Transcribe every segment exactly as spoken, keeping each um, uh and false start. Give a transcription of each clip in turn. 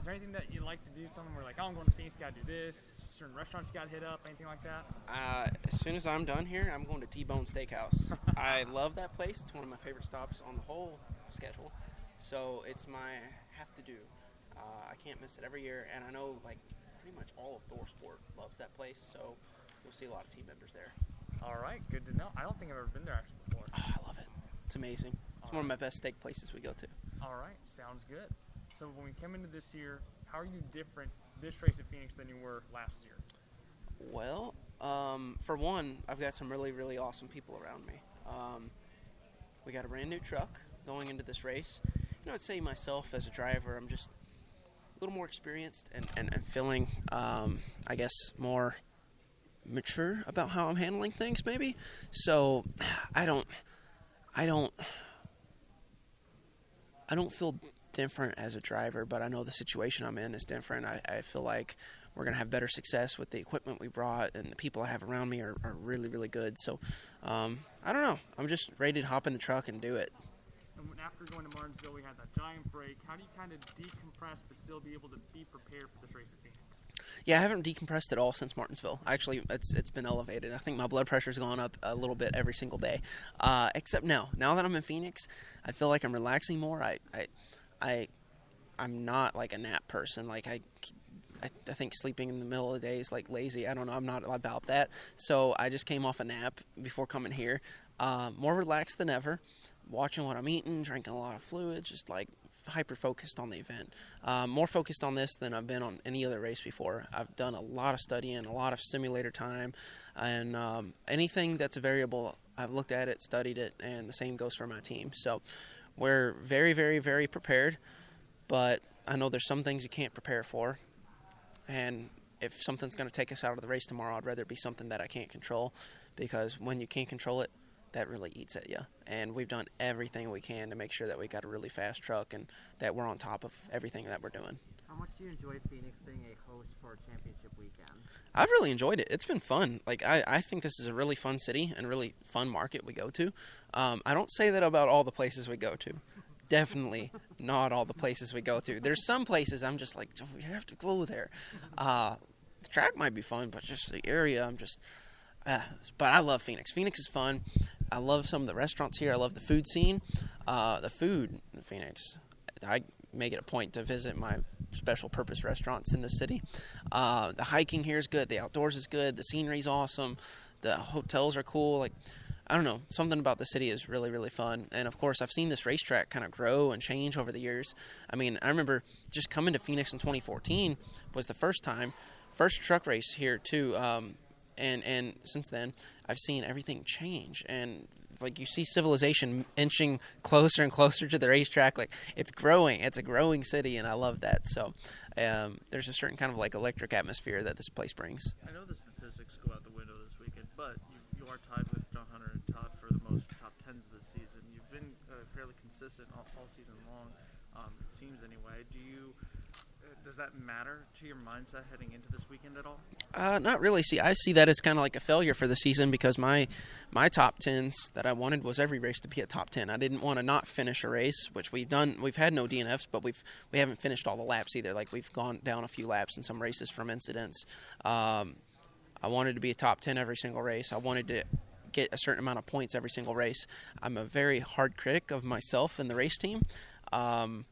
there anything that you like to do? Something where like, oh, I'm going to Phoenix, got to do this. Certain restaurants you got to hit up, anything like that? Uh, as soon as I'm done here, I'm going to T-Bone Steakhouse. I love that place. It's one of my favorite stops on the whole schedule. So it's my have-to-do. Uh, I can't miss it every year, and I know like pretty much all of Thor Sport loves that place, so you'll see a lot of team members there. All right, good to know. I don't think I've ever been there actually before. Oh, I love it. It's amazing. It's All one right. of my best steak places we go to. All right, sounds good. So when we come into this year, how are you different this race at Phoenix than you were last year? Well, um, for one, I've got some really, really awesome people around me. Um, we got a brand new truck going into this race. You know, I'd say myself as a driver, I'm just a little more experienced and, and, and feeling, um, I guess, more mature about how I'm handling things, maybe. So I don't, I don't, I don't feel different as a driver, but I know the situation I'm in is different. I, I feel like we're going to have better success with the equipment we brought, and the people I have around me are, are really, really good. So, um, I don't know. I'm just ready to hop in the truck and do it. And when, after going to Martinsville, we had that giant break. How do you kind of decompress but still be able to be prepared for this race at Phoenix? Yeah, I haven't decompressed at all since Martinsville. Actually, it's it's been elevated. I think my blood pressure's gone up a little bit every single day. Uh, except now. Now that I'm in Phoenix, I feel like I'm relaxing more. I, I, I, I'm not like a nap person. Like I, I, I think sleeping in the middle of the day is like lazy. I don't know. I'm not about that. So I just came off a nap before coming here. Uh, more relaxed than ever. Watching what I'm eating, drinking a lot of fluid, just like hyper focused on the event. Uh, more focused on this than I've been on any other race before. I've done a lot of studying, a lot of simulator time, and um, anything that's a variable, I've looked at it, studied it, and the same goes for my team. So we're very, very, very prepared, but I know there's some things you can't prepare for, and if something's going to take us out of the race tomorrow, I'd rather it be something that I can't control, because when you can't control it, that really eats at you. And we've done everything we can to make sure that we got a really fast truck and that we're on top of everything that we're doing. How much do you enjoy Phoenix being a host for a championship weekend? I've really enjoyed it. It's been fun. Like I, I think this is a really fun city and really fun market we go to. Um, I don't say that about all the places we go to. Definitely not all the places we go to. There's some places I'm just like, oh, we have to go there. Uh, the track might be fun, but just the area, I'm just... Uh, but I love Phoenix. Phoenix is fun. I love some of the restaurants here. I love the food scene. Uh, the food in Phoenix, I make it a point to visit my special purpose restaurants in the city. Uh, the hiking here is good. The outdoors is good. The scenery's awesome. The hotels are cool. Like, I don't know. Something about the city is really, really fun. And, of course, I've seen this racetrack kind of grow and change over the years. I mean, I remember just coming to Phoenix in twenty fourteen was the first time. First truck race here, too. Um, And and since then, I've seen everything change. And, like, you see civilization inching closer and closer to the racetrack. Like, it's growing. It's a growing city, and I love that. So um, there's a certain kind of, like, electric atmosphere that this place brings. I know the statistics go out the window this weekend, but you, you are tied with John Hunter and Todd for the most top tens this season. You've been uh, fairly consistent all, all season long, um, it seems anyway. Do you... Does that matter to your mindset heading into this weekend at all? Uh, not really. See, I see that as kind of like a failure for the season because my my top tens that I wanted was every race to be a top ten. I didn't want to not finish a race, which we've done. We've had no D N Fs, but we've we haven't finished all the laps either. Like we've gone down a few laps in some races from incidents. Um, I wanted to be a top ten every single race. I wanted to get a certain amount of points every single race. I'm a very hard critic of myself and the race team. Um,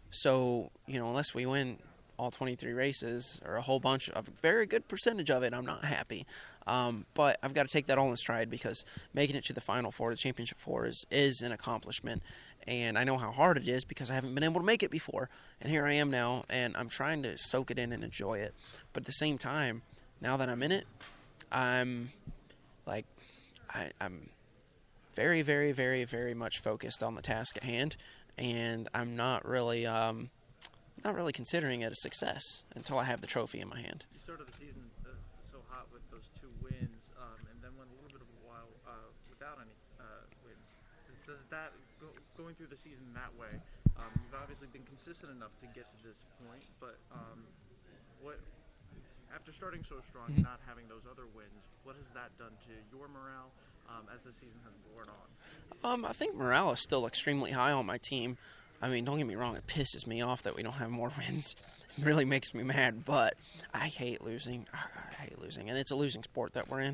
so you know, unless we win all twenty-three races, or a whole bunch of a very good percentage of it, I'm not happy. Um, but I've got to take that all in stride because making it to the Final Four, the Championship Four, is, is an accomplishment. And I know how hard it is because I haven't been able to make it before. And here I am now, and I'm trying to soak it in and enjoy it. But at the same time, now that I'm in it, I'm like, I, I'm very, very, very, very much focused on the task at hand. And I'm not really... Um, Not really considering it a success until I have the trophy in my hand. You started the season uh, so hot with those two wins, um, and then went a little bit of a while uh, without any uh, wins. Does that go, going through the season that way? Um, you've obviously been consistent enough to get to this point, but um, what after starting so strong and not having those other wins, what has that done to your morale um, as the season has worn on? Um, I think morale is still extremely high on my team. I mean, don't get me wrong, it pisses me off that we don't have more wins. It really makes me mad, but I hate losing. I hate losing, and it's a losing sport that we're in.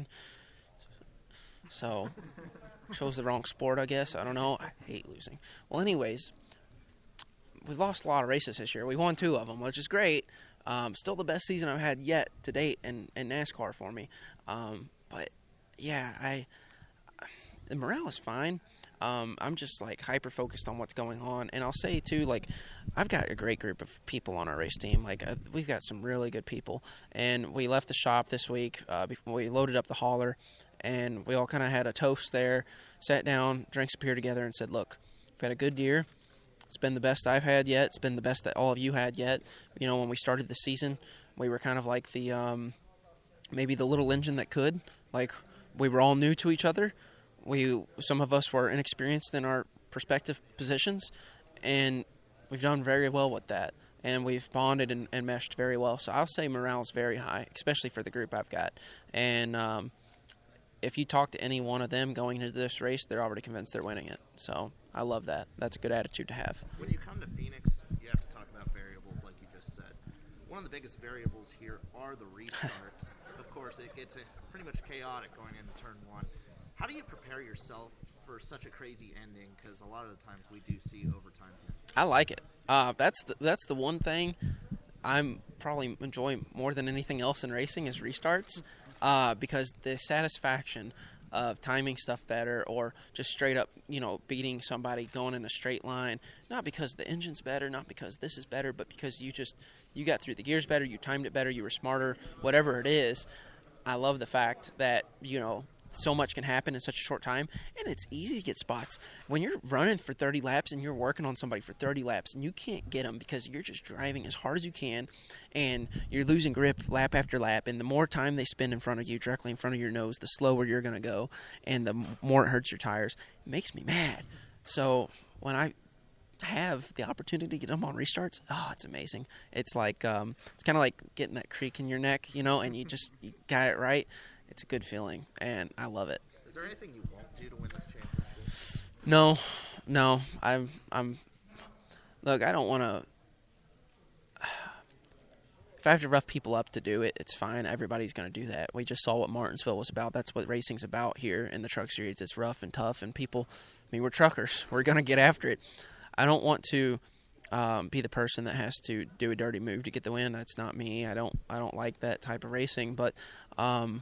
So, chose the wrong sport, I guess. I don't know. I hate losing. Well, anyways, we've lost a lot of races this year. We won two of them, which is great. Um, still the best season I've had yet to date in, in NASCAR for me. Um, but, yeah, I the morale is fine. Um, I'm just, like, hyper-focused on what's going on. And I'll say, too, like, I've got a great group of people on our race team. Like, uh, we've got some really good people. And we left the shop this week. Uh, before we loaded up the hauler, and we all kind of had a toast there, sat down, drank some beer together, and said, look, we've had a good year. It's been the best I've had yet. It's been the best that all of you had yet. You know, when we started the season, we were kind of like the um, maybe the little engine that could. Like, we were all new to each other. We some of us were inexperienced in our respective positions, and we've done very well with that. And we've bonded and, and meshed very well. So I'll say morale is very high, especially for the group I've got. And um, if you talk to any one of them going into this race, they're already convinced they're winning it. So I love that. That's a good attitude to have. When you come to Phoenix, you have to talk about variables, like you just said. One of the biggest variables here are the restarts. Of course, it gets pretty much chaotic going into turn one. How do you prepare yourself for such a crazy ending? Because a lot of the times we do see overtime here. I like it. Uh, that's the, that's the one thing I'm probably enjoy more than anything else in racing is restarts, uh, because the satisfaction of timing stuff better or just straight up, you know, beating somebody going in a straight line, not because the engine's better, not because this is better, but because you just you got through the gears better, you timed it better, you were smarter, whatever it is. I love the fact that, you know, so much can happen in such a short time, and it's easy to get spots. When you're running for thirty laps and you're working on somebody for thirty laps and you can't get them because you're just driving as hard as you can and you're losing grip lap after lap, and the more time they spend in front of you, directly in front of your nose, the slower you're going to go, and the more it hurts your tires, it makes me mad. So when I have the opportunity to get them on restarts, oh, it's amazing. It's like um, it's kind of like getting that creak in your neck, you know, and you just you got it right. It's a good feeling, and I love it. Is there anything you won't do to win this championship? No, no. I'm. I'm. Look, I don't want to. If I have to rough people up to do it, it's fine. Everybody's going to do that. We just saw what Martinsville was about. That's what racing's about here in the Truck Series. It's rough and tough, and people. I mean, we're truckers. We're going to get after it. I don't want to um, be the person that has to do a dirty move to get the win. That's not me. I don't. I don't like that type of racing, but. Um,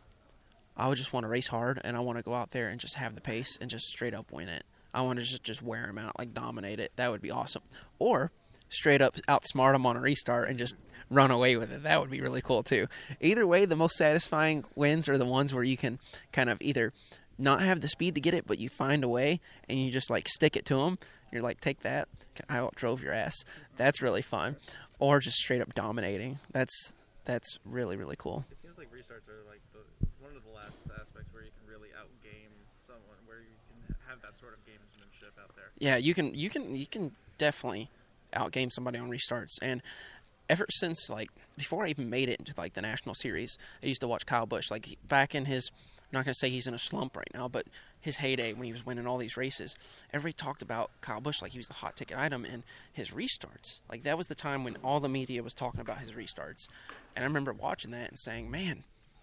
I would just want to race hard, and I want to go out there and just have the pace and just straight up win it. I want to just, just wear them out, like dominate it. That would be awesome. Or straight up outsmart them on a restart and just run away with it. That would be really cool too. Either way, the most satisfying wins are the ones where you can kind of either not have the speed to get it, but you find a way and you just like stick it to them. You're like, take that. I outdrove your ass. That's really fun. Or just straight up dominating. That's that's really, really cool. It seems like restarts are like the, one of the last aspects where you can really outgame someone, where you can have that sort of gamesmanship out there. Yeah, you can you can you can definitely outgame somebody on restarts. And ever since like before I even made it into like the national series, I used to watch Kyle Busch. Like back in his, I'm not gonna say he's in a slump right now, but his heyday when he was winning all these races, everybody talked about Kyle Busch like he was the hot ticket item and his restarts. Like that was the time when all the media was talking about his restarts. And I remember watching that and saying, man,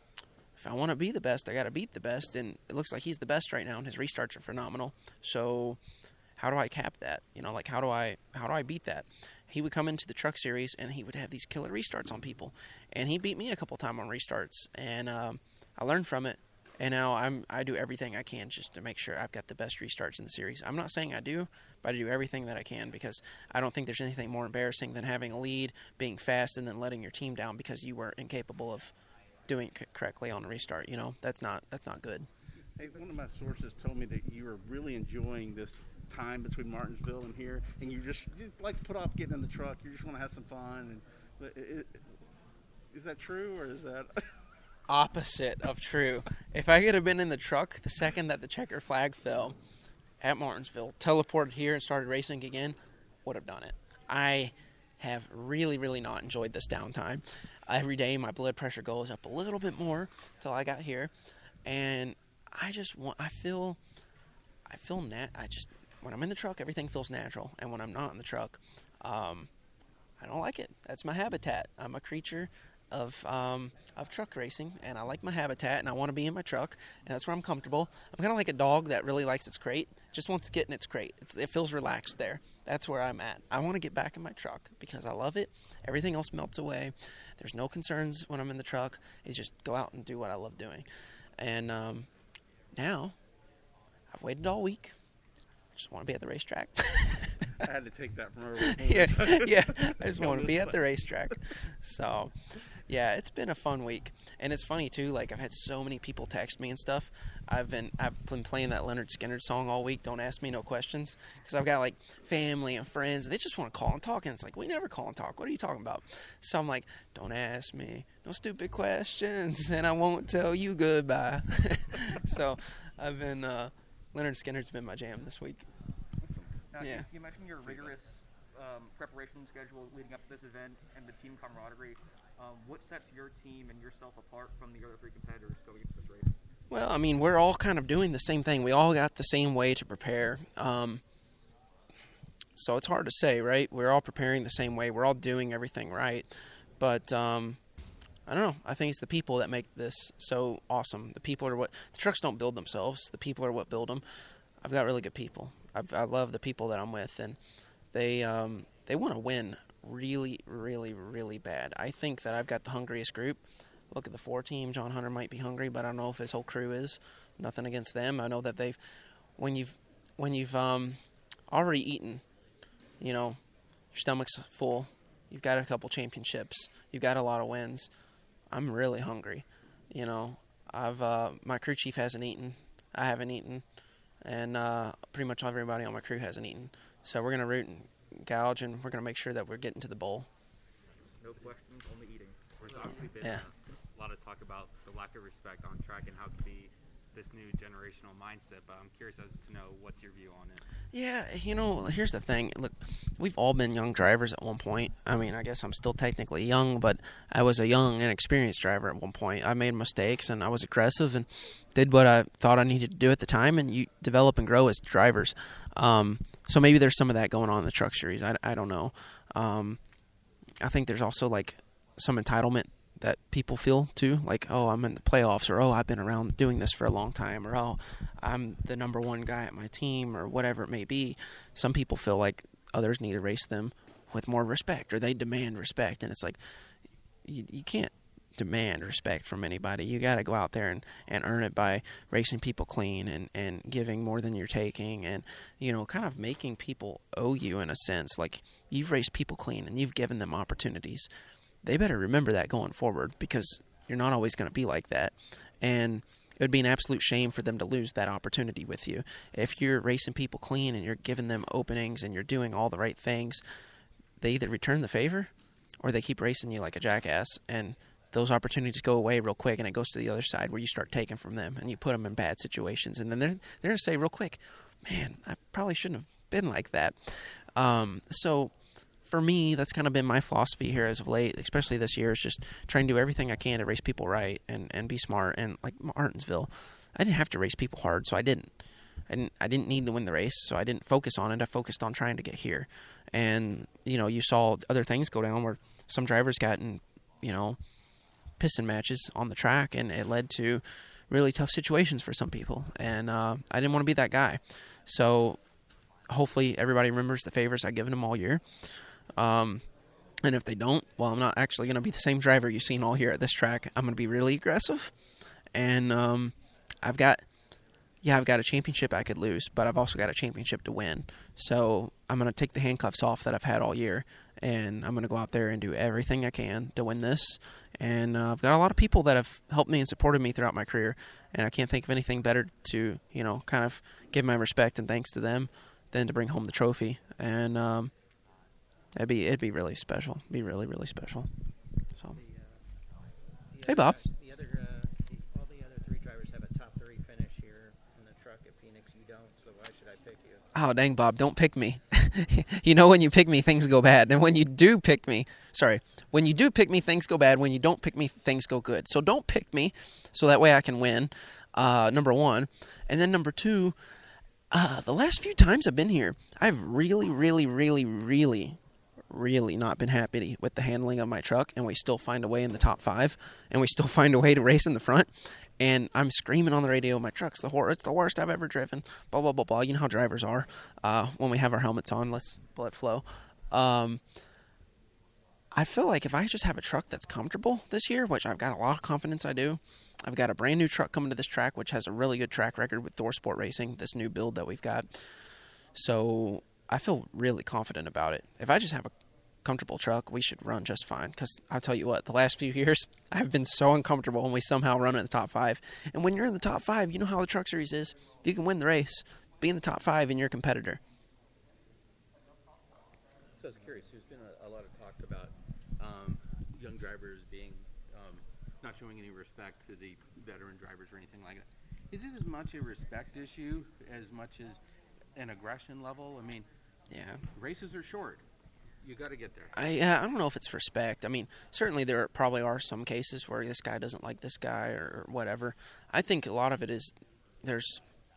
if I want to be the best, I got to beat the best. And it looks like he's the best right now, and his restarts are phenomenal. So how do I cap that? You know, like how do I how do I beat that? He would come into the Truck Series, and he would have these killer restarts on people. And he beat me a couple times on restarts. And um, I learned from it. And now I'm I do everything I can just to make sure I've got the best restarts in the series. I'm not saying I do, but I do everything that I can because I don't think there's anything more embarrassing than having a lead, being fast, and then letting your team down because you were incapable of doing it correctly on a restart. You know, that's not that's not good. Hey, one of my sources told me that you were really enjoying this time between Martinsville and here, and you just you like to put off getting in the truck. You just want to have some fun. And is, is that true, or is that? Opposite of true. If I could have been in the truck the second that the checker flag fell at Martinsville, teleported here and started racing again, would have done it. I have really, really not enjoyed this downtime. Every day my blood pressure goes up a little bit more till I got here, and I just want. I feel. I feel nat. I just. when I'm in the truck, everything feels natural, and when I'm not in the truck, um, I don't like it. That's my habitat. I'm a creature of um, of truck racing, and I like my habitat, and I want to be in my truck, and that's where I'm comfortable. I'm kind of like a dog that really likes its crate, just wants to get in its crate. It's, it feels relaxed there. That's where I'm at. I want to get back in my truck because I love it. Everything else melts away. There's no concerns when I'm in the truck. It's just go out and do what I love doing. And um, now, I've waited all week. I just want to be at the racetrack. I had to take that from earlier. yeah, yeah. I just want to be at the racetrack. So, yeah, it's been a fun week, and it's funny too. Like I've had so many people text me and stuff. I've been I've been playing that Leonard Skinner song all week. Don't ask me no questions, because I've got like family and friends. They just want to call and talk, and it's like we never call and talk. What are you talking about? So I'm like, don't ask me no stupid questions, and I won't tell you goodbye. So I've been uh, Leonard Skinner's been my jam this week. Now, Yeah. you, you mentioned your rigorous um, preparation schedule leading up to this event and the team camaraderie. Um, what sets your team and yourself apart from the other three competitors going into this race? Well, I mean, we're all kind of doing the same thing. We all got the same way to prepare. Um, so it's hard to say, right? We're all preparing the same way. We're all doing everything right. But um, I don't know. I think it's the people that make this so awesome. The people are what – the trucks don't build themselves. The people are what build them. I've got really good people. I've, I love the people that I'm with, and they um, they want to win really, really, really bad. I think that I've got the hungriest group. Look at the four team. John Hunter might be hungry, but I don't know if his whole crew is. Nothing against them. I know that they've when you've when you've um, already eaten, you know, your stomach's full. You've got a couple championships. You've got a lot of wins. I'm really hungry. You know, I've uh, my crew chief hasn't eaten. I haven't eaten. And uh, pretty much everybody on my crew hasn't eaten. So we're going to root and gouge, and we're going to make sure that we're getting to the bowl. No questions, only eating. There's obviously been Yeah. a lot of talk about the lack of respect on track and how it could be this new generational mindset, but I'm curious as to know what's your view on it. Yeah, you know, here's the thing. Look, we've all been young drivers at one point. I mean, I guess I'm still technically young, but I was a young, inexperienced driver at one point. I made mistakes, and I was aggressive and did what I thought I needed to do at the time, and you develop and grow as drivers. Um, so maybe there's some of that going on in the truck series. I, I don't know. Um, I think there's also, like, some entitlement that people feel too, like, oh, I'm in the playoffs, or oh, I've been around doing this for a long time, or oh, I'm the number one guy at my team, or whatever it may be. Some people feel like others need to race them with more respect, or they demand respect, and it's like you, you can't demand respect from anybody. You got to go out there and, and earn it by racing people clean and, and giving more than you're taking, and, you know, kind of making people owe you in a sense. Like, you've raced people clean and you've given them opportunities. They better remember that going forward, because you're not always going to be like that. And it would be an absolute shame for them to lose that opportunity with you. If you're racing people clean and you're giving them openings and you're doing all the right things, they either return the favor or they keep racing you like a jackass, and those opportunities go away real quick, and it goes to the other side where you start taking from them and you put them in bad situations. And then they're, they're going to say real quick, man, I probably shouldn't have been like that. Um, so... For me, that's kind of been my philosophy here as of late, especially this year, is just trying to do everything I can to race people right and, and be smart. And like Martinsville, I didn't have to race people hard, so I didn't. I didn't. I didn't need to win the race, so I didn't focus on it. I focused on trying to get here. And, you know, you saw other things go down where some drivers got in, you know, piston matches on the track, and it led to really tough situations for some people. And uh, I didn't want to be that guy. So hopefully everybody remembers the favors I've given them all year. Um, and if they don't, well, I'm not actually going to be the same driver you've seen all here at this track. I'm going to be really aggressive, and um, I've got, yeah, I've got a championship I could lose, but I've also got a championship to win. So I'm going to take the handcuffs off that I've had all year, and I'm going to go out there and do everything I can to win this. And uh, I've got a lot of people that have helped me and supported me throughout my career, and I can't think of anything better to, you know, kind of give my respect and thanks to them than to bring home the trophy. And um, It'd be it'd be really special. It'd be really really special. So, The, uh, the hey other Bob. guys- The other, uh, the, all the other three drivers have a top three finish here in the truck at Phoenix. You don't, so why should I pick you? Oh dang, Bob! Don't pick me. You know, when you pick me, things go bad, and when you do pick me, sorry, when you do pick me, things go bad. When you don't pick me, things go good. So don't pick me, so that way I can win. Uh, number one, and then number two, Uh, the last few times I've been here, I've really, really, really, really, really not been happy with the handling of my truck, and we still find a way in the top five, and we still find a way to race in the front. And I'm screaming on the radio, my truck's the hor- it's the worst I've ever driven, blah, blah, blah, blah. You know how drivers are uh, when we have our helmets on. Let's let it flow. Um, I feel like if I just have a truck that's comfortable this year, which I've got a lot of confidence I do, I've got a brand new truck coming to this track, which has a really good track record with Thor Sport Racing, this new build that we've got. So I feel really confident about it. If I just have a comfortable truck, we should run just fine. Because I'll tell you what, the last few years, I've been so uncomfortable and we somehow run in the top five. And when you're in the top five, you know how the Truck Series is. You can win the race, be in the top five, and you're a competitor. So I was curious, there's been a, a lot of talk about um, young drivers being um, not showing any respect to the veteran drivers or anything like that. Is it as much a respect issue as much as an aggression level? I mean, Yeah. races are short. You got to get there. I uh, I don't know if it's respect. I mean, certainly there probably are some cases where this guy doesn't like this guy or whatever. I think a lot of it is there's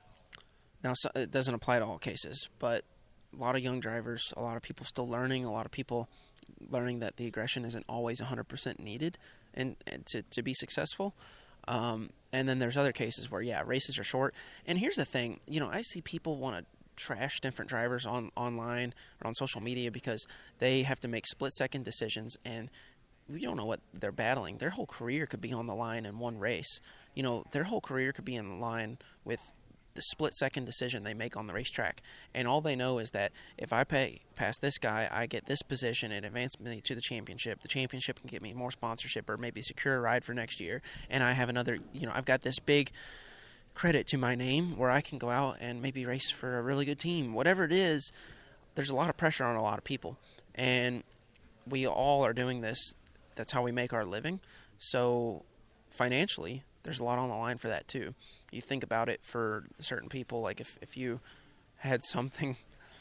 now so, it doesn't apply to all cases, but a lot of young drivers, a lot of people still learning, a lot of people learning that the aggression isn't always one hundred percent needed and, and to to be successful. Um, and then there's other cases where yeah, races are short. And here's the thing, you know, I see people want to trash different drivers on online or on social media because they have to make split-second decisions, and we don't know what they're battling. Their whole career could be on the line in one race. You know, their whole career could be in the line with the split-second decision they make on the racetrack, and all they know is that if I pay past this guy, I get this position, it advances me to the championship. The championship can get me more sponsorship or maybe secure a ride for next year, and I have another, you know, I've got this big credit to my name where I can go out and maybe race for a really good team. Whatever it is, there's a lot of pressure on a lot of people, and we all are doing this. That's how we make our living. So financially, there's a lot on the line for that too. You think about it for certain people, like if, if you had something,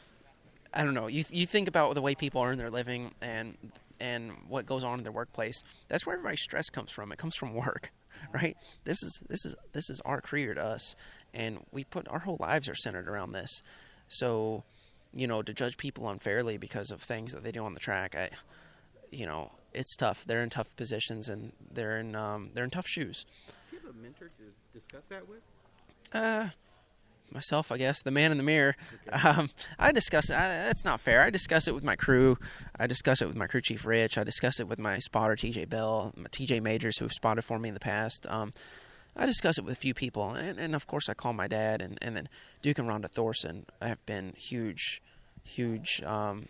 I don't know, you you think about the way people earn their living and and what goes on in their workplace. That's where everybody's stress comes from. It comes from work. Right? This is this is this is our career to us, and we put our whole lives are centered around this. So, you know, to judge people unfairly because of things that they do on the track, I, you know, it's tough. They're in tough positions, and they're in um, they're in tough shoes. Do you have a mentor to discuss that with? Uh, myself, I guess, the man in the mirror. Okay. Um, I discuss it. I, that's not fair. I discuss it with my crew. I discuss it with my crew chief, Rich. I discuss it with my spotter, T J Bell, my T J Majors, who have spotted for me in the past. Um, I discuss it with a few people, and, and of course, I call my dad, and, and then Duke and Rhonda Thorson have been huge, huge um,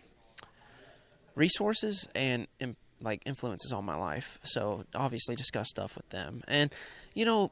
resources and, and like influences on my life. So obviously, discuss stuff with them, and you know,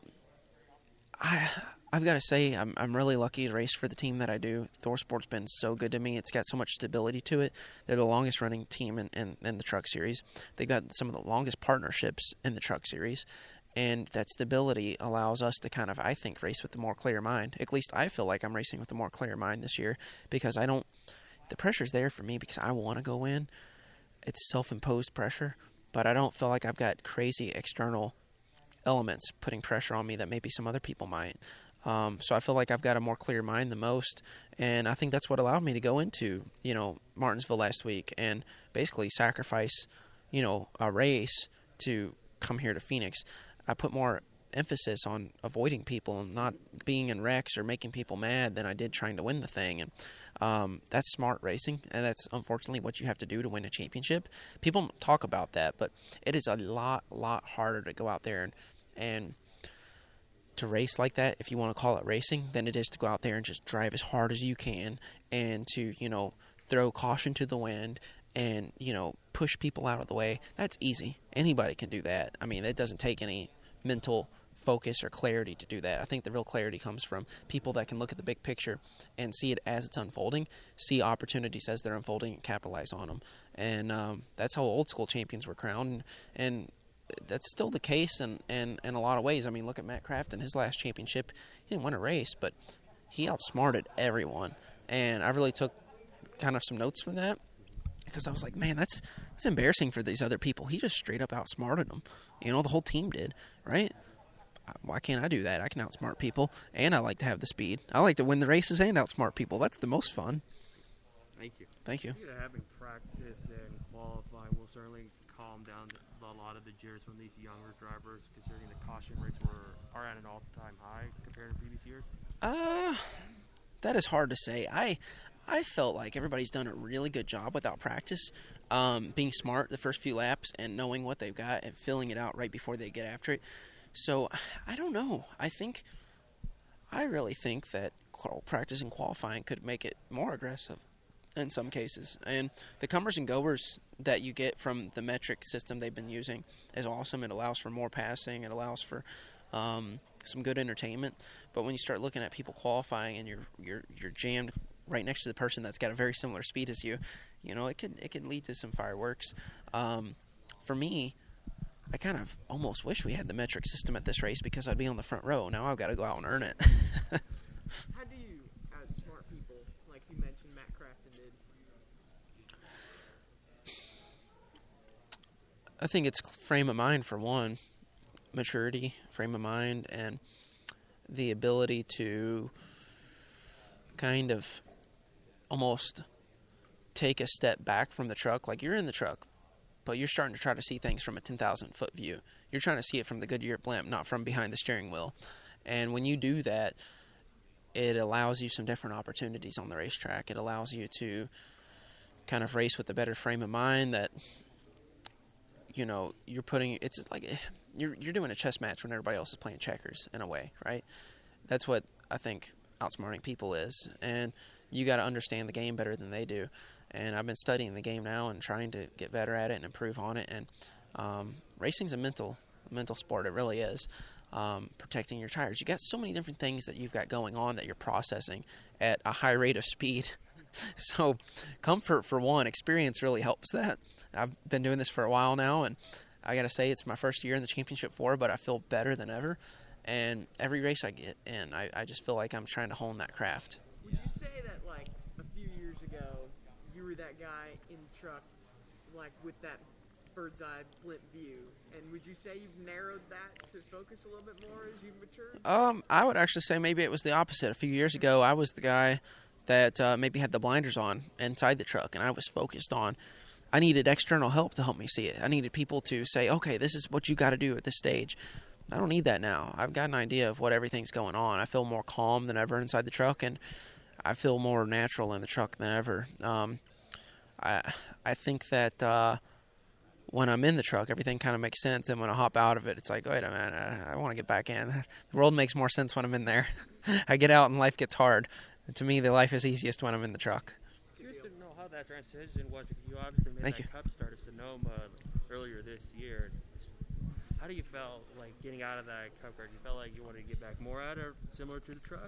I. I've got to say, I'm I'm really lucky to race for the team that I do. Thor Sport's been so good to me. It's got so much stability to it. They're the longest running team in, in, in the Truck Series. They've got some of the longest partnerships in the Truck Series. And that stability allows us to kind of, I think, race with a more clear mind. At least I feel like I'm racing with a more clear mind this year because I don't – the pressure's there for me because I want to go in. It's self-imposed pressure, but I don't feel like I've got crazy external elements putting pressure on me that maybe some other people might. Um, so I feel like I've got a more clear mind than most, and I think that's what allowed me to go into, you know, Martinsville last week and basically sacrifice, you know, a race to come here to Phoenix. I put more emphasis on avoiding people and not being in wrecks or making people mad than I did trying to win the thing, and um, that's smart racing, and that's unfortunately what you have to do to win a championship. People don't talk about that, but it is a lot, lot harder to go out there and and to race like that, if you want to call it racing, than it is to go out there and just drive as hard as you can and to, you know, throw caution to the wind and, you know, push people out of the way. That's easy. Anybody can do that. I mean, it doesn't take any mental focus or clarity to do that. I think the real clarity comes from people that can look at the big picture and see it as it's unfolding, see opportunities as they're unfolding and capitalize on them. And um, that's how old school champions were crowned. And, and that's still the case in, in, in a lot of ways. I mean, look at Matt Crafton, his last championship. He didn't win a race, but he outsmarted everyone. And I really took kind of some notes from that because I was like, man, that's that's embarrassing for these other people. He just straight up outsmarted them. You know, the whole team did, right? why can't I do that? I can outsmart people, and I like to have the speed. I like to win the races and outsmart people. That's the most fun. Thank you. Thank you. You know, having practice and qualifying will certainly calm down the, a lot of the jitters from these younger drivers, considering the caution rates were are at an all-time high compared to previous years. Uh, that is hard to say. I I felt like everybody's done a really good job without practice, um, being smart the first few laps and knowing what they've got and filling it out right before they get after it. So I don't know. I think I really think that practice and qualifying could make it more aggressive in some cases. And the comers and goers that you get from the metric system they've been using is awesome. It allows for more passing. It allows for um, some good entertainment. But when you start looking at people qualifying and you're you're you're jammed right next to the person that's got a very similar speed as you, you know, it could it could lead to some fireworks. Um, for me, I kind of almost wish we had the metric system at this race because I'd be on the front row. Now I've got to go out and earn it. How do you outsmart people, like you mentioned Matt Crafton did? I think it's frame of mind for one, maturity, frame of mind, and the ability to kind of almost take a step back from the truck. Like you're in the truck, but you're starting to try to see things from a ten thousand foot view. You're trying to see it from the Goodyear blimp, not from behind the steering wheel. And when you do that, it allows you some different opportunities on the racetrack. It allows you to kind of race with a better frame of mind that, you know, you're putting, it's like, you're you're doing a chess match when everybody else is playing checkers in a way, right? That's what I think outsmarting people is. And you got to understand the game better than they do. And I've been studying the game now and trying to get better at it and improve on it. And um, racing's a mental, mental sport. It really is. Um, protecting your tires. You got so many different things that you've got going on that you're processing at a high rate of speed. So comfort for one, experience really helps that. I've been doing this for a while now, and I got to say it's my first year in the championship four, but I feel better than ever. And every race I get in, I, I just feel like I'm trying to hone that craft. Would you say that, like, a few years ago, you were that guy in the truck, like, with that bird's eye blimp view, and would you say you've narrowed that to focus a little bit more as you've matured? Um, I would actually say maybe it was the opposite. A few years ago, I was the guy that uh, maybe had the blinders on inside the truck, and I was focused on, I needed external help to help me see it. I needed people to say, okay, this is what you got to do at this stage. I don't need that now. I've got an idea of what everything's going on. I feel more calm than ever inside the truck, and I feel more natural in the truck than ever. Um, I I think that uh, when I'm in the truck, everything kind of makes sense, and when I hop out of it, it's like, wait a minute, I, I want to get back in. The world makes more sense when I'm in there. I get out and life gets hard. And to me, the life is easiest when I'm in the truck. Curious to know how that transition was. You obviously made Thank that you. Cup start at Sonoma earlier this year. How do you feel like getting out of that Cup car? Do you feel like you wanted to get back more out of similar to the truck?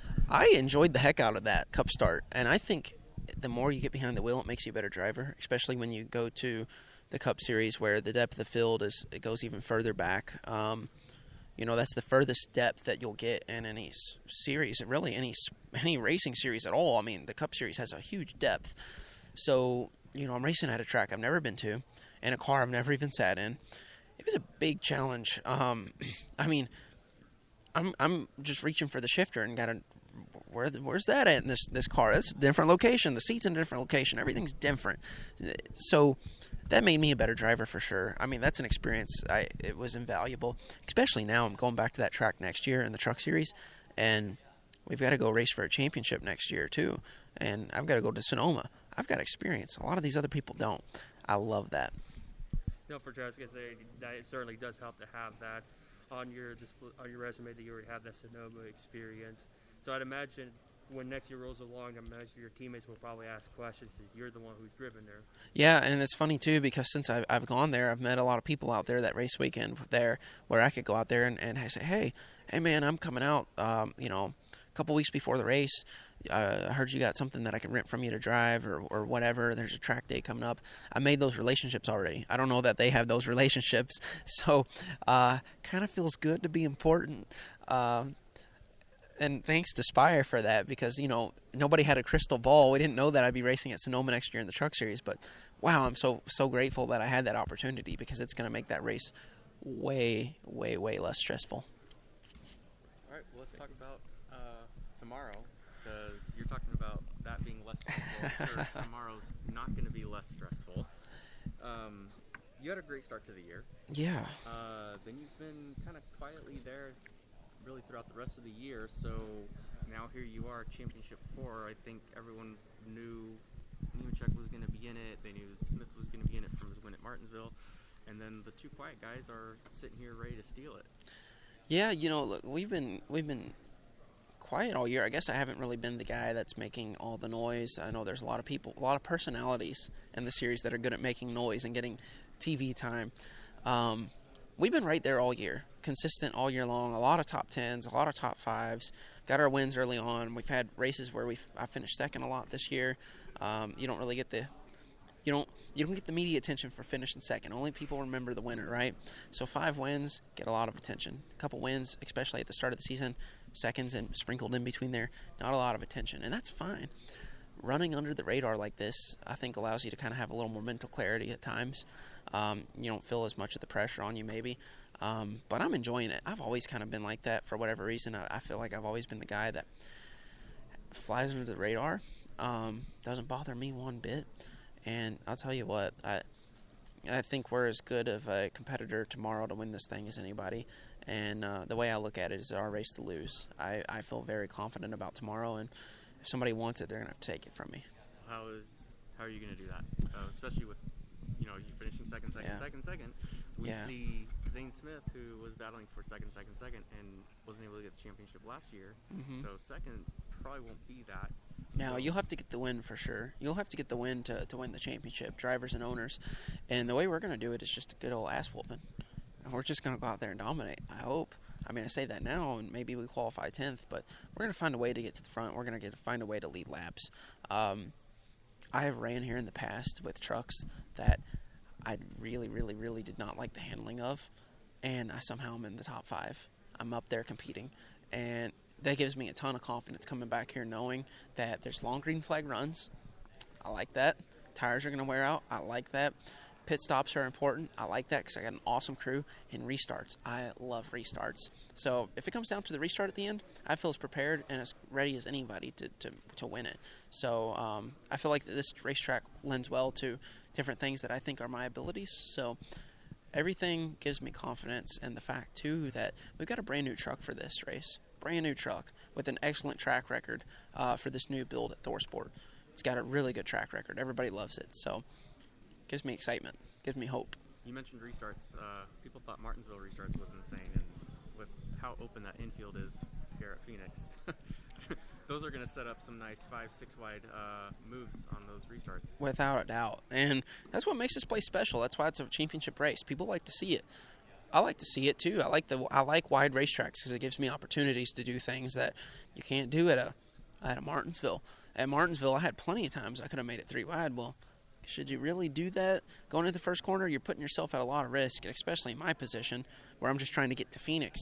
I enjoyed the heck out of that Cup start, and I think the more you get behind the wheel, it makes you a better driver, especially when you go to the Cup Series where the depth of the field is it goes even further back. Um, you know, that's the furthest depth that you'll get in any s- series, really any s- any racing series at all. I mean, the Cup Series has a huge depth. So, you know, I'm racing at a track I've never been to, in a car I've never even sat in. It was a big challenge. Um, I mean, I'm I'm just reaching for the shifter and got to, where where's that at in this this car? It's a different location. The seat's in a different location. Everything's different. So that made me a better driver for sure. I mean, that's an experience. I it was invaluable, especially now. I'm going back to that track next year in the Truck Series, and we've got to go race for a championship next year too. And I've got to go to Sonoma. I've got experience. A lot of these other people don't. I love that. You know, for Jessica, that it certainly does help to have that on your display, on your resume that you already have that Sonoma experience. So I'd imagine when next year rolls along, I imagine your teammates will probably ask questions since you're the one who's driven there. Yeah, and it's funny too because since I've, I've gone there, I've met a lot of people out there that race weekend there where I could go out there and, and I say, hey, hey man, I'm coming out, um, you know, a couple weeks before the race. Uh, I heard you got something that I can rent from you to drive or, or whatever. There's a track day coming up. I made those relationships already. I don't know that they have those relationships. So uh, kind of feels good to be important. Um, and thanks to Spire for that because, you know, nobody had a crystal ball. We didn't know that I'd be racing at Sonoma next year in the Truck Series. But, wow, I'm so so grateful that I had that opportunity because it's going to make that race way, way, way less stressful. let's talk about uh, tomorrow, because you're talking about that being less stressful. Sure, tomorrow's not going to be less stressful. Um, you had a great start to the year. Yeah. Uh, then you've been kind of quietly there really throughout the rest of the year. So now here you are, Championship four. I think everyone knew Nemechek was going to be in it. They knew Smith was going to be in it from his win at Martinsville. And then the two quiet guys are sitting here ready to steal it. Yeah, you know, look, we've been we've been quiet all year. I guess I haven't really been the guy that's making all the noise. I know there's a lot of people, a lot of personalities in the series that are good at making noise and getting T V time. Um, we've been right there all year, consistent all year long. A lot of top tens, a lot of top fives. Got our wins early on. We've had races where we I finished second a lot this year. Um, you don't really get the you don't you don't get the media attention for finishing second. Only people remember the winner, right? So five wins get a lot of attention. A couple wins, especially at the start of the season, seconds and sprinkled in between there, not a lot of attention, and that's fine. Running under the radar like this, I think, allows you to kind of have a little more mental clarity at times. Um, you don't feel as much of the pressure on you, maybe. Um, but I'm enjoying it. I've always kind of been like that for whatever reason. I, I feel like I've always been the guy that flies under the radar. Um, doesn't bother me one bit. And I'll tell you what, I I think we're as good of a competitor tomorrow to win this thing as anybody. And uh, the way I look at it is our race to lose. I, I feel very confident about tomorrow, and if somebody wants it, they're going to have to take it from me. How is how are you going to do that? Uh, especially with, you know, you finishing second, second, Yeah. second, second. We Yeah. see Zane Smith, who was battling for second, second, second, and wasn't able to get the championship last year. Mhm. So second probably won't be that. Now, So- you'll have to get the win for sure. You'll have to get the win to, to win the championship, drivers and owners. And the way we're going to do it is just a good old ass whooping. And we're just going to go out there and dominate, I hope. I mean, I say that now, and maybe we qualify tenth, but we're going to find a way to get to the front. We're going to get find a way to lead laps. Um, I have ran here in the past with trucks that I really, really, really did not like the handling of, and I somehow am in the top five. I'm up there competing, and that gives me a ton of confidence coming back here knowing that there's long green flag runs. I like that. Tires are going to wear out. I like that. Pit stops are important. I like that because I got an awesome crew. And restarts. I love restarts. So if it comes down to the restart at the end, I feel as prepared and as ready as anybody to, to, to win it. So um, I feel like this racetrack lends well to different things that I think are my abilities. So everything gives me confidence, and the fact, too, that we've got a brand new truck for this race. Brand new truck with an excellent track record uh, for this new build at ThorSport. It's got a really good track record. Everybody loves it. So it gives me excitement. Gives me hope. You mentioned restarts. Uh, people thought Martinsville restarts was insane, and with how open that infield is here at Phoenix, those are going to set up some nice five, six wide uh, moves on those restarts. Without a doubt. And that's what makes this place special. That's why it's a championship race. People like to see it. I like to see it too. I like the I like wide racetracks because it gives me opportunities to do things that you can't do at a at a Martinsville. At Martinsville, I had plenty of times I could have made it three wide. Well, should you really do that? Going into the first corner, you're putting yourself at a lot of risk, especially in my position where I'm just trying to get to Phoenix.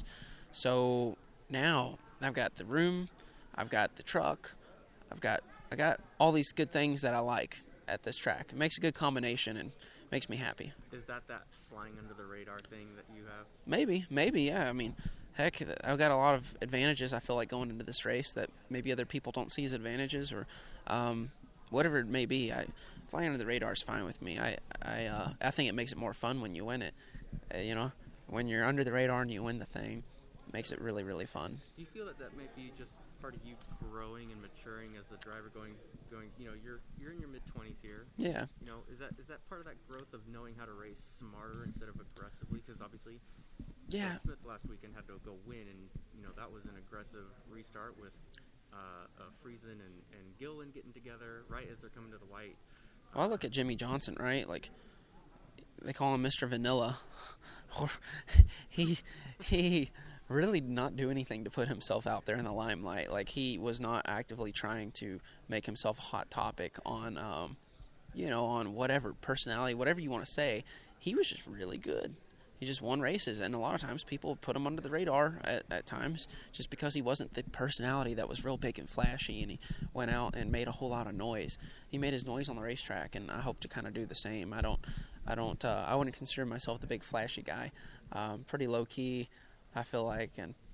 So now I've got the room, I've got the truck, I've got I got all these good things that I like at this track. It makes a good combination and makes me happy. Is that that flying under the radar thing that you have? Maybe, maybe, yeah. I mean, heck, I've got a lot of advantages, I feel like, going into this race that maybe other people don't see as advantages or um, whatever it may be. I, flying under the radar is fine with me. I I, uh, I think it makes it more fun when you win it. Uh, you know, when you're under the radar and you win the thing, it makes it really, really fun. Do you feel that that may be just part of you growing and maturing as a driver, going, going? You know, you're you're in your mid twenties here. Yeah. You know, is that is that part of that growth of knowing how to race smarter instead of aggressively? Because obviously, Yeah. Joe Smith last weekend had to go win, and you know that was an aggressive restart with uh, uh, Friesen and and Gillen getting together right as they're coming to the white. Well, I look at Jimmy Johnson, right? Like, they call him Mister Vanilla. Or he he really did not do anything to put himself out there in the limelight. Like, he was not actively trying to make himself a hot topic on, um, you know, on whatever personality, whatever you want to say. He was just really good. He just won races, and a lot of times people put him under the radar at, at times just because he wasn't the personality that was real big and flashy, and he went out and made a whole lot of noise. He made his noise on the racetrack, and I hope to kind of do the same. I don't, I don't, uh, I wouldn't consider myself the big flashy guy. Um, pretty low key, I feel like, and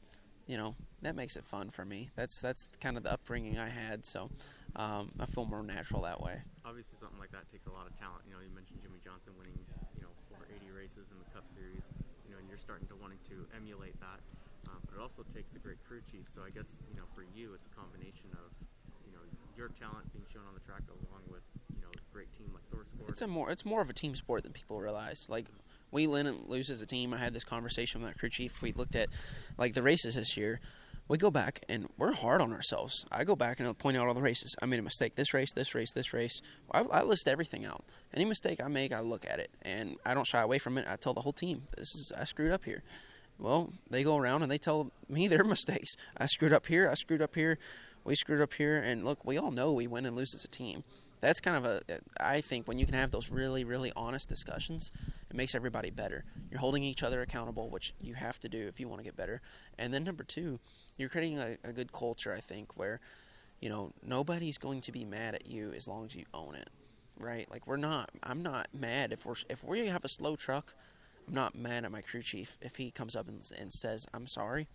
you know, that makes it fun for me. That's that's kind of the upbringing I had, so um, I feel more natural that way. Obviously, something like that takes a lot of talent. You know, you mentioned Jimmy Johnson winning, you know, over eighty races in the Cup Series. You know, and you're starting to wanting to emulate that. Um, but it also takes a great crew chief. So I guess, you know, for you, it's a combination of, you know, your talent being shown on the track along with, you know, a great team like ThorSport. It's a more it's more of a team sport than people realize. Like, we win and lose as a team. I had this conversation with our crew chief. We looked at like the races this year. We go back and we're hard on ourselves. I go back and I'll point out all the races. I made a mistake this race, this race, this race. I, I list everything out. Any mistake I make, I look at it, and I don't shy away from it. I tell the whole team, "This is I screwed up here." Well, they go around and they tell me their mistakes. I screwed up here. I screwed up here. We screwed up here. And look, we all know we win and lose as a team. That's kind of a, I think when you can have those really, really honest discussions, it makes everybody better. You're holding each other accountable, which you have to do if you want to get better. And then number two, you're creating a, a good culture, I think, where, you know, nobody's going to be mad at you as long as you own it, right? Like, we're not, I'm not mad if we're, if we have a slow truck, I'm not mad at my crew chief if he comes up and, and says, "I'm sorry,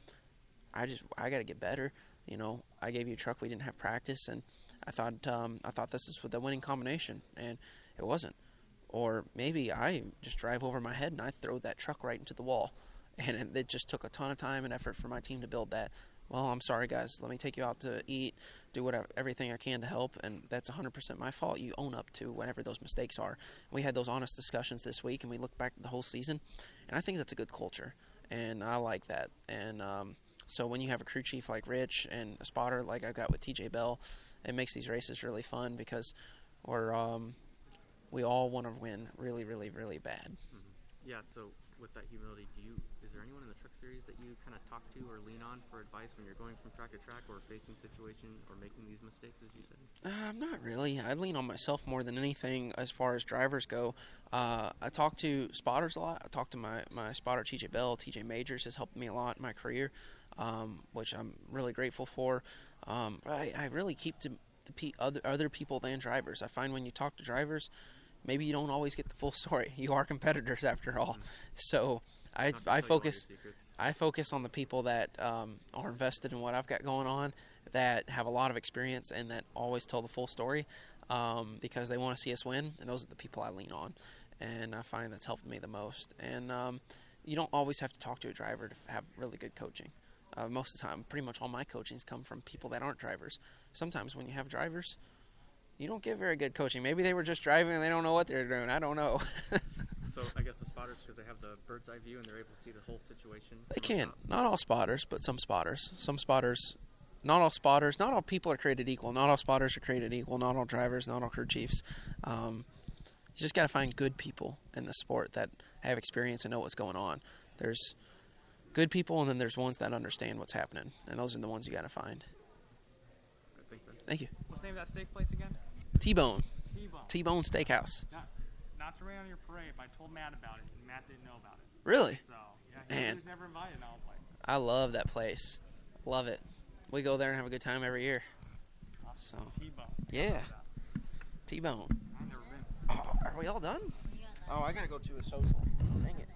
I just, I got to get better. You know, I gave you a truck, we didn't have practice, and I thought um, I thought this was the winning combination, and it wasn't." Or maybe I just drive over my head and I throw that truck right into the wall, and it just took a ton of time and effort for my team to build that. Well, I'm sorry, guys. Let me take you out to eat, do whatever, everything I can to help, and that's one hundred percent my fault. You own up to whatever those mistakes are. We had those honest discussions this week, and we looked back at the whole season, and I think that's a good culture, and I like that. And um, so when you have a crew chief like Rich and a spotter like I got with T J Bell, it makes these races really fun because we're um, we all want to win really, really, really bad. Mm-hmm. Yeah, so with that humility, do you is there anyone in the truck series that you kind of talk to or lean on for advice when you're going from track to track or facing situation or making these mistakes, as you said? Uh, not really. I lean on myself more than anything as far as drivers go. Uh, I talk to spotters a lot. I talk to my, my spotter, T J Bell. T J Majors has helped me a lot in my career, um, which I'm really grateful for. Um, I, I really keep to the pe- other, other people than drivers. I find when you talk to drivers, maybe you don't always get the full story. You are competitors after all. So I, I focus I focus on the people that um, are invested in what I've got going on, that have a lot of experience and that always tell the full story um, because they want to see us win, and those are the people I lean on. And I find that's helped me the most. And um, you don't always have to talk to a driver to have really good coaching. Uh, most of the time, pretty much all my coachings come from people that aren't drivers. Sometimes when you have drivers, you don't get very good coaching. Maybe they were just driving and they don't know what they're doing. I don't know. So I guess the spotters, because they have the bird's eye view and they're able to see the whole situation. They can. Not all spotters, but some spotters. Some spotters. Not all spotters. Not all people are created equal. Not all spotters are created equal. Not all drivers. Not all crew chiefs. Um, you just got to find good people in the sport that have experience and know what's going on. There's good people, and then there's ones that understand what's happening, and those are the ones you got to find. Thank you. Thank you. What's the name of that steak place again? T-Bone. T-Bone. T-Bone Steakhouse. Not, not to rain on your parade, but I told Matt about it, and Matt didn't know about it. Really? So, yeah, he Man. was never invited, I don't blame. I love that place. Love it. We go there and have a good time every year. So, T-Bone. yeah. T-Bone. I've never been. Oh, are we all done? Oh, I gotta go to a social. Dang it.